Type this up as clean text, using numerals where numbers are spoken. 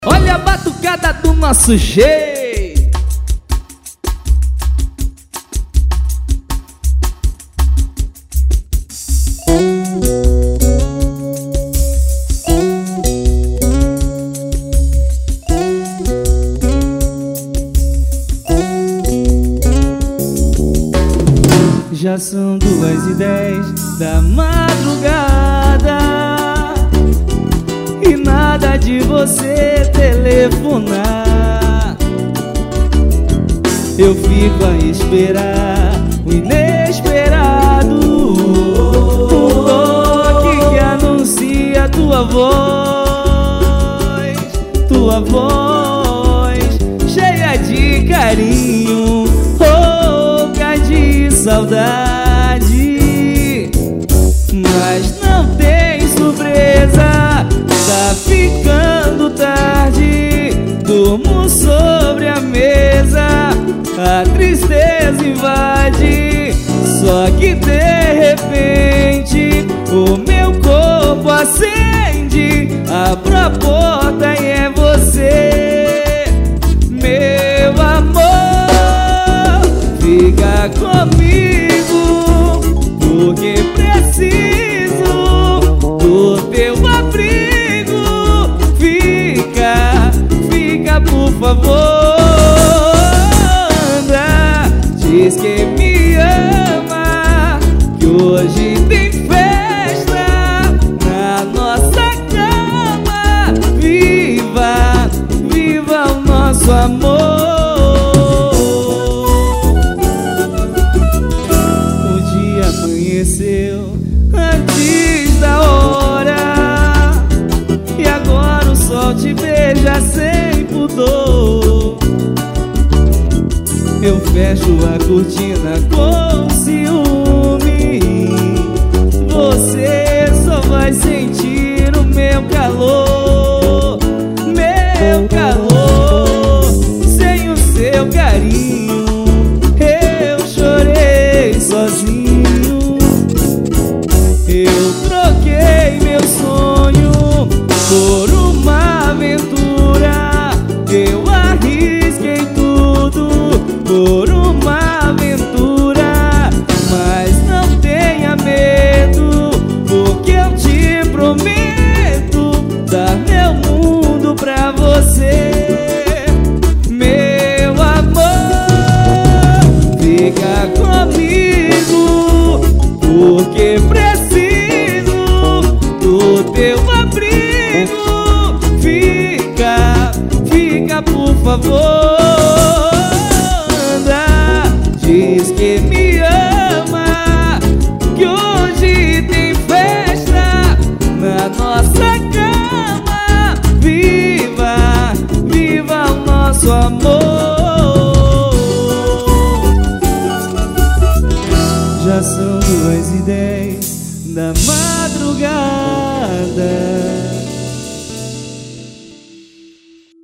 Olha a batucada do nosso jeito. Já são 2h10 da madrugada e nada de você telefonar. Eu fico a esperar o inesperado, um toque que anuncia tua voz cheia de carinho, rouca de saudade. Mas não tem surpresa, tá ficando tarde. Durmo sobre a mesa, a tristeza invade. Só que de repente o meu corpo acende. Abro a porta e é você, meu amor. Fica comigo, porque preciso do teu abrigo. Fica por favor. Anda, diz que me ama, que hoje tem festa na nossa cama. Viva, viva o nosso amor. Antes da hora, e agora o sol te beija sem pudor. Eu fecho a cortina com ciúme. Você só vai sentir o meu calor, meu calor. Sem o seu carinho eu chorei sozinho. Eu troquei meu sonho por uma aventura. Eu arrisquei tudo por uma aventura. Mas não tenha medo, porque eu te prometo dar meu mundo pra você, meu amor. Fica comigo, porque preciso do teu abrigo. Fica por favor. Anda, diz que me ama, que hoje tem festa na nossa cama. Viva, viva o nosso amor. Já são 2h10 da madrugada.